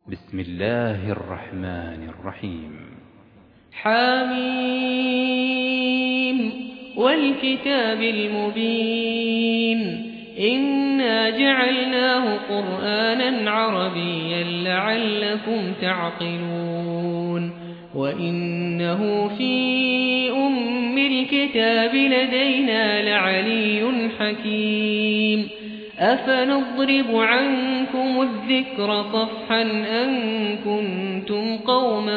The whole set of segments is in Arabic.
بسم الله الرحمن الرحيم. حميم والكتاب المبين إنا جعلناه قرآنا عربيا لعلكم تعقلون وإنه في أم الكتاب لدينا لعلي حكيم أفنضرب عنكم الذكر صفحا أن كنتم قوما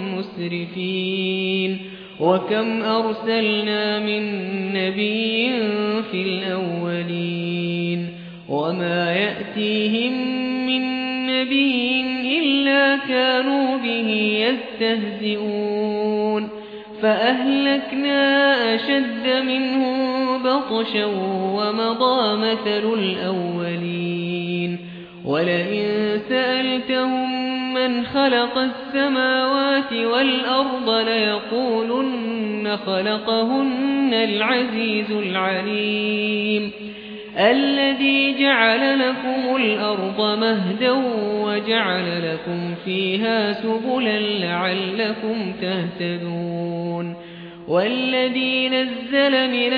مسرفين وكم أرسلنا من نبي في الأولين وما يأتيهم من نبي إلا كانوا به يستهزئون فأهلكنا أشد منهم بطشا ومضى مثل الأولين ولئن سألتهم من خلق السماوات والأرض ليقولن خلقهن العزيز العليم الذي جعل لكم الأرض مهدا وجعل لكم فيها سبلا لعلكم تهتدون والذي نزل من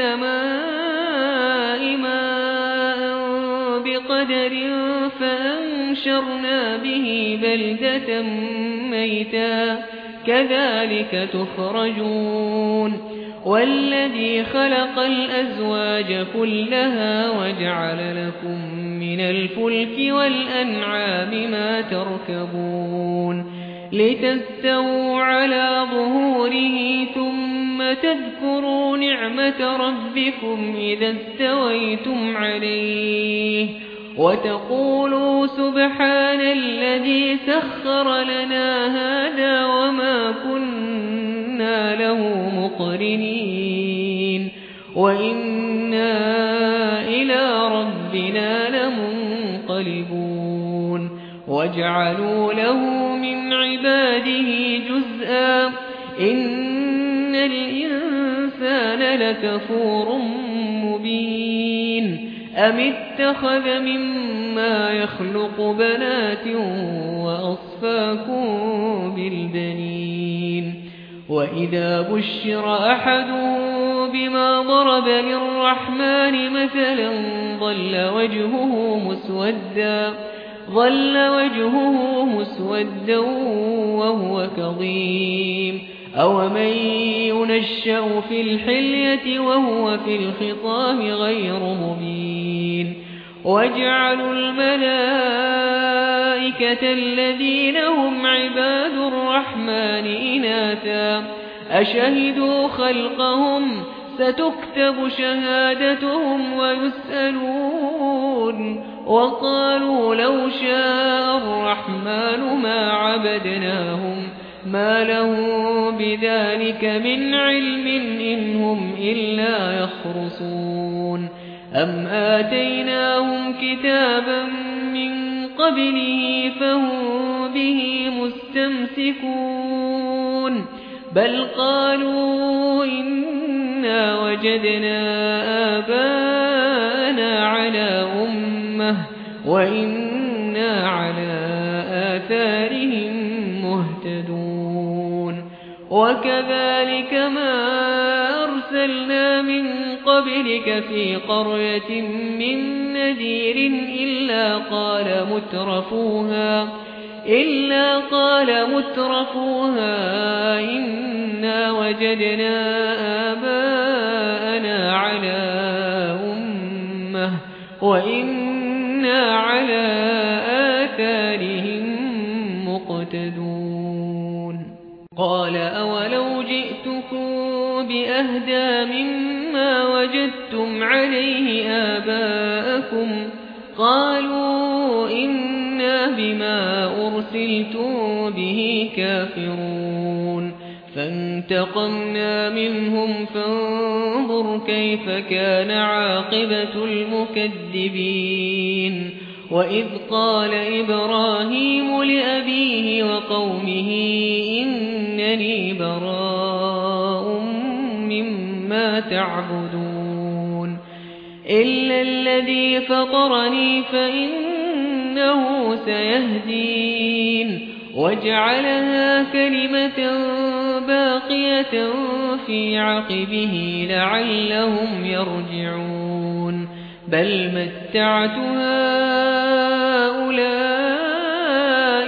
السماء ماء بقدر فأنشرنا به بلدة ميتا كذلك تخرجون والذي خلق الأزواج كلها وجعل لكم من الفلك والأنعام ما تركبون لتستووا على ظهوره ثم تذكروا نعمة ربكم إذا استويتم عليه وتقولوا سبحان الذي سخر لنا هذا وما كنا له مقرنين وإنا إلى ربنا لمنقلبون وجعلوا له من عباده جزءا إن الإنسان لكفور مبين أم اتخذ مما يخلق بنات وأصفاكم بالبنين وإذا بشر أحد بما ضرب للرحمن مثلا ظل وجهه مسودا وهو كظيم أومن ينشأ في الحلية وهو في الخصام غير مبين واجعلوا الملائكة الذين هم عباد الرحمن إناثا أشهدوا خلقهم ستكتب شهادتهم ويسألون وقالوا لو شاء الرحمن ما عبدناهم ما لهم بذلك من علم إن هم إلا يخرصون أم آتيناهم كتابا من قبله فهم به مستمسكون بل قالوا إنا وجدنا آباءنا على أمة وإنا على آثارهم مهتدون وكذلك ما أرسلنا من قبلك في قرية من نذير إلا قال مترفوها إنا وجدنا آباءنا على أمة وإنا على آثارهم مقتدون قال أولو جئتكم بأهدى مما وجدتم عليه آباءكم قالوا إنا بما أرسلتم به كافرون فانتقمنا منهم فانظر كيف كان عاقبة المكذبين وإذ قال إبراهيم لأبيه وقومه إنني براء مما تعبدون إلا الذي فطرني فإنه سيهدين وجعلها كلمة باقية في عقبه لعلهم يرجعون بل متعت هؤلاء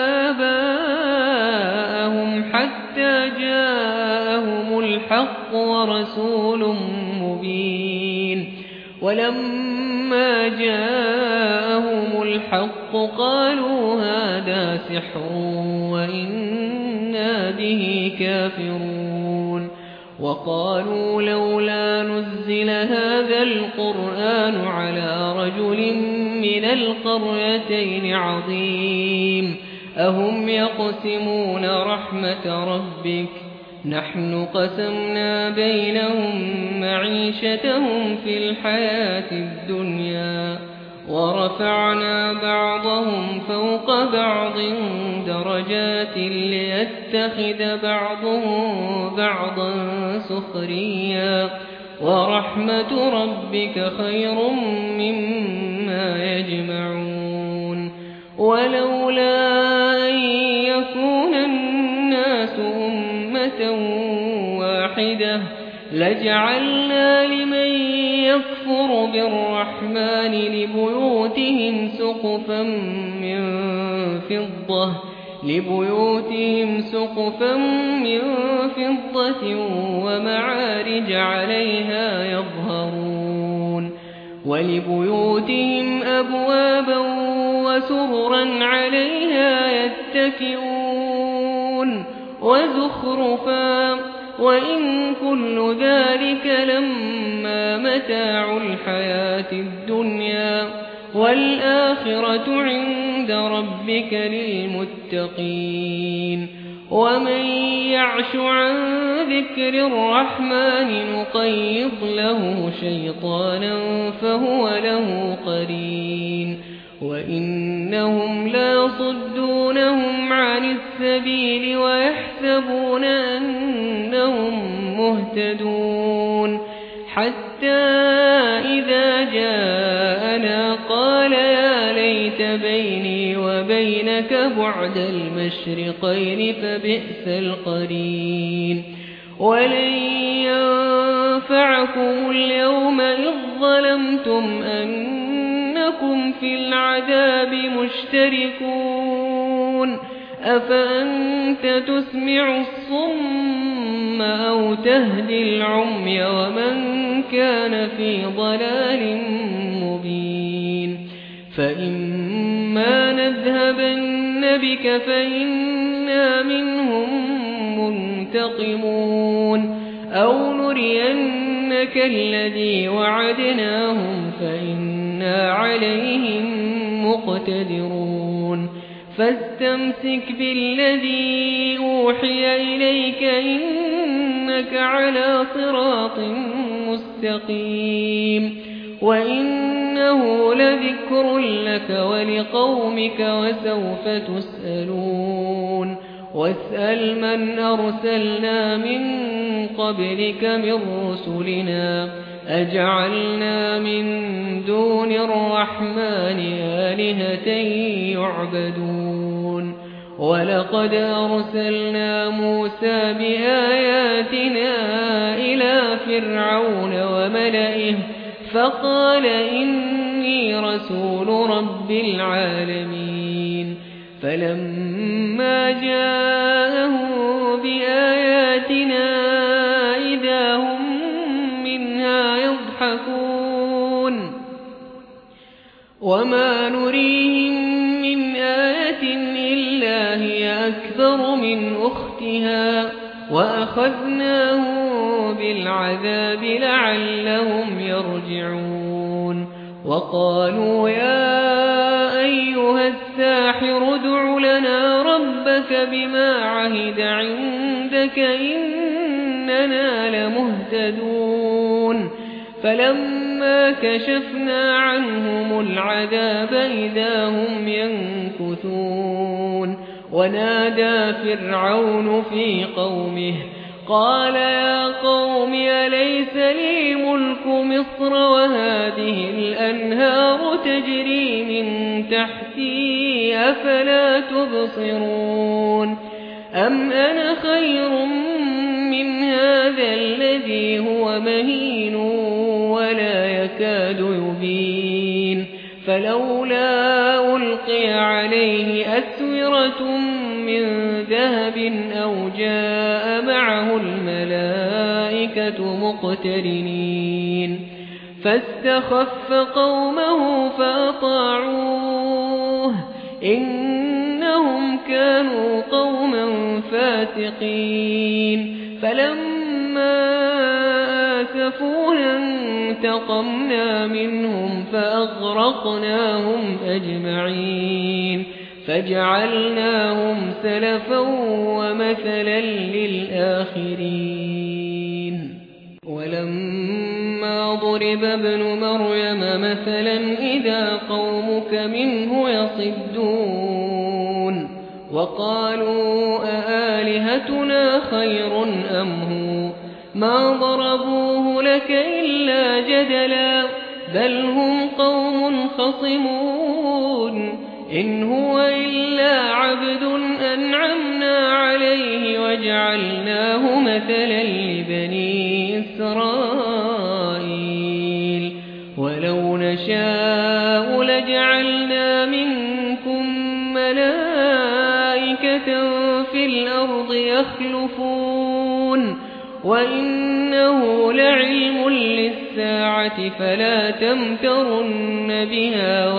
وآباءهم حتى جاءهم الحق ورسول مبين ولما جاءهم الحق قالوا هذا سحر وإنا به كافرون وقالوا لولا نزل هذا القرآن على رجل من القريتين عظيم أهم يقسمون رحمة ربك نحن قسمنا بينهم معيشتهم في الحياة الدنيا ورفعنا بعضهم فوق بعض درجات ليتخذ بعضهم بعضا سخريا ورحمة ربك خير مما يجمعون ولولا أن يكون الناس أمة واحدة لجعلنا لمن يكفر بالرحمن لبيوتهم سقفا من فضة ومعارج عليها يظهرون ولبيوتهم أبوابا وسررا عليها يتكئون وزخرفا وإن كل ذلك لما متاع الحياة الدنيا والآخرة عند ربك للمتقين ومن يعش عن ذكر الرحمن نقيض له شيطانا فهو له قرين وإنهم ليصدونهم عن السبيل ويحسبون أنهم مهتدون حتى إذا جاءنا قال يا ليت بيني وبينك بعد المشرقين فبئس القرين ولن ينفعكم اليوم إذ ظلمتم أنكم في العذاب مشتركون أفأنت تسمع الصم أو تهدي العمي ومن كان في ضلال مبين فإما نذهبن بك فإنا منهم منتقمون أو نرينك الذي وعدناهم فإنا عليهم مقتدرون فاستمسك بالذي أوحي إليك إنك على صراط مستقيم وإنه لذكر لك ولقومك وسوف تسألون واسأل من أرسلنا من قبلك من رسلنا أجعلنا من دون الرحمن آلهة يعبدون ولقد أرسلنا موسى بآياتنا إلى فرعون وملئه فقال إني رسول رب العالمين فلما جاءه بآياتنا إذا هم منها يضحكون وما نريهم من آية إلا هي أكبر من أختها وأخذناهم بالعذاب لعلهم يرجعون وقالوا يا أيها الساحر ادع لنا ربك بما عهد عندك إننا لمهتدون فلما كشفنا عنهم العذاب إذا هم ينكثون ونادى فرعون في قومه قال يا قوم أليس لي ملك مصر وهذه الأنهار تجري من تحتي أفلا تبصرون أم أنا خير من هذا الذي هو مهين ولا يكاد يبين فلولا ألقي عليه أسورة من ذهب أو جاء معه الملائكة مقترنين فاستخف قومه فأطاعوه إنهم كانوا قوما فاسقين فلما آسفونا انتقمنا منهم فأغرقناهم أجمعين فجعلناهم سلفا ومثلا للآخرين ولما ضرب ابن مريم مثلا إذا قومك منه يصدون وقالوا أآلهتنا خير أم هو ما ضربوه لك إلا جدلا بل هم قوم خصمون إن هو إلا عبد أنعمنا عليه وجعلناه مثلا لبني إسرائيل ولو نشاء لجعلنا منكم ملائكة في الأرض يخلفون وإنه لعلم للساعة فلا تمترن بها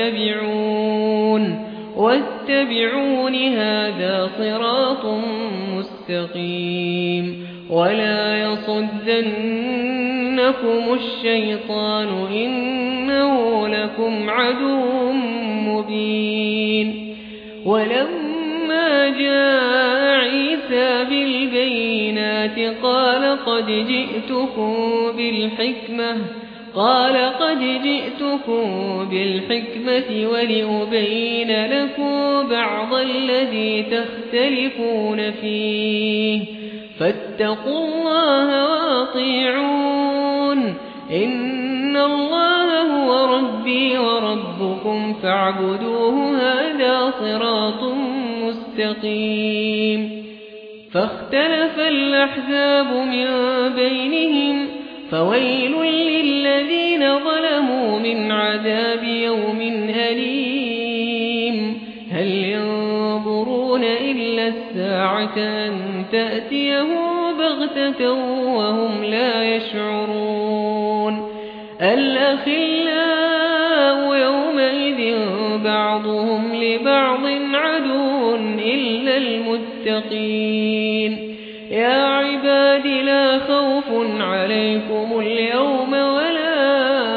واتبعون هذا صراط مستقيم ولا يصدنكم الشيطان إنه لكم عدو مبين ولما جاء عيسى بالبينات قال قد جئتكم بالحكمة ولأبين لكم بعض الذي تختلفون فيه فاتقوا الله وأطيعون إن الله هو ربي وربكم فاعبدوه هذا صراط مستقيم فاختلف الأحزاب من بينهم فويل للذين ظلموا من عذاب يوم أليم هل ينظرون إلا الساعة أن تأتيهم بغتة وهم لا يشعرون الأخلاء يومئذ بعضهم لبعض عدو إلا المتقين يا عباد لا خوف عليكم اليوم ولا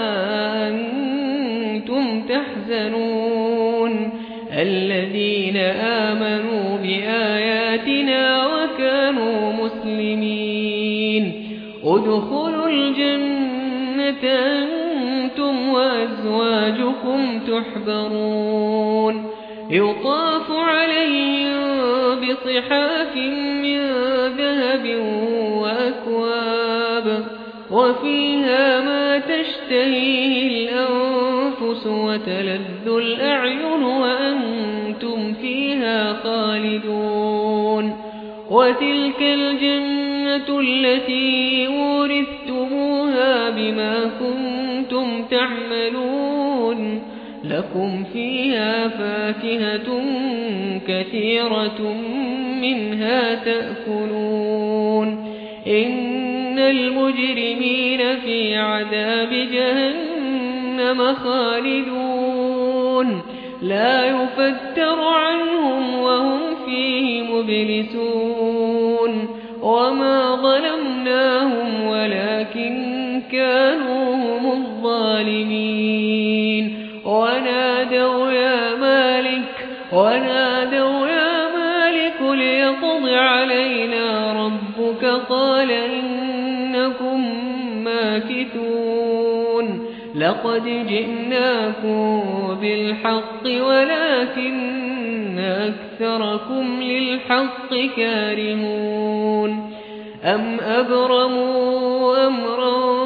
أنتم تحزنون الذين آمنوا بآياتنا وكانوا مسلمين ادخلوا الجنة أنتم وأزواجكم تحبرون يطاف عليهم بصحاف من ذهب وأكواب وفيها ما تشتهيه الأنفس وتلذ الأعين وأنتم فيها خالدون وتلك الجنة التي أورثتموها بما كنتم تعملون لكم فيها فاكهة كثيرة منها تأكلون إن المجرمين في عذاب جهنم خالدون لا يفتر عنهم وهم فيه مبلسون وما ظلمناهم ولكن كانوا هم الظالمين ونادوا يا مالك ليقض علينا ربك قال إنكم ماكثون لقد جئناكم بالحق ولكن أكثركم للحق كارهون أم أبرموا أمرا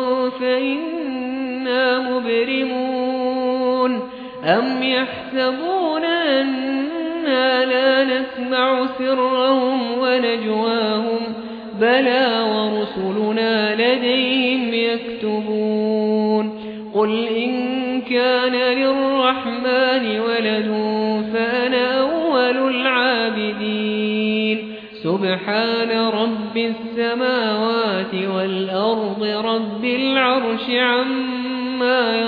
فإنا مبرمون أم يحسبون أنا لا نسمع سرهم ونجواهم بلى ورسلنا لديهم يكتبون قل إن كان للرحمن ولد فأنا أول العابدين سبحان رب السماوات والأرض رب العرش عما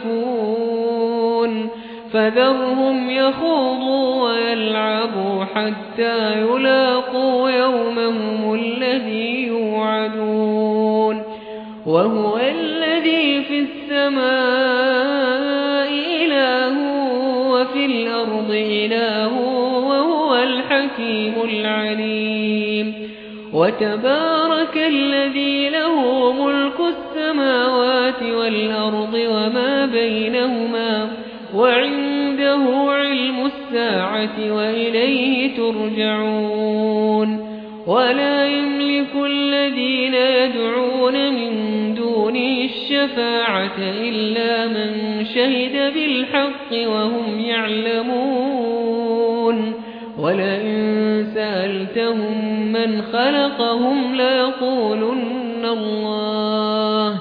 يصفون فذرهم يخوضوا ويلعبوا حتى يلاقوا يومهم الذي يوعدون وهو الذي في السماء إله وفي الأرض إله وهو الحكيم العليم وتبارك الذي له ملك السماوات والأرض وما بينهما وعنده علم الساعة وإليه ترجعون ولا يملك الذين يدعون من دونه الشفاعة إلا من شهد بالحق وهم يعلمون ولئن سألتهم من خلقهم ليقولن الله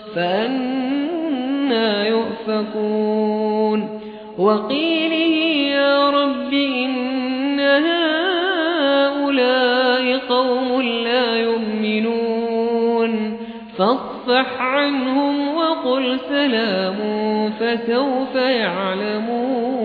فأنى يؤفكون وقيله يا رب إن هؤلاء قوم لا يؤمنون فاصفح عنهم وقل سلام فسوف يعلمون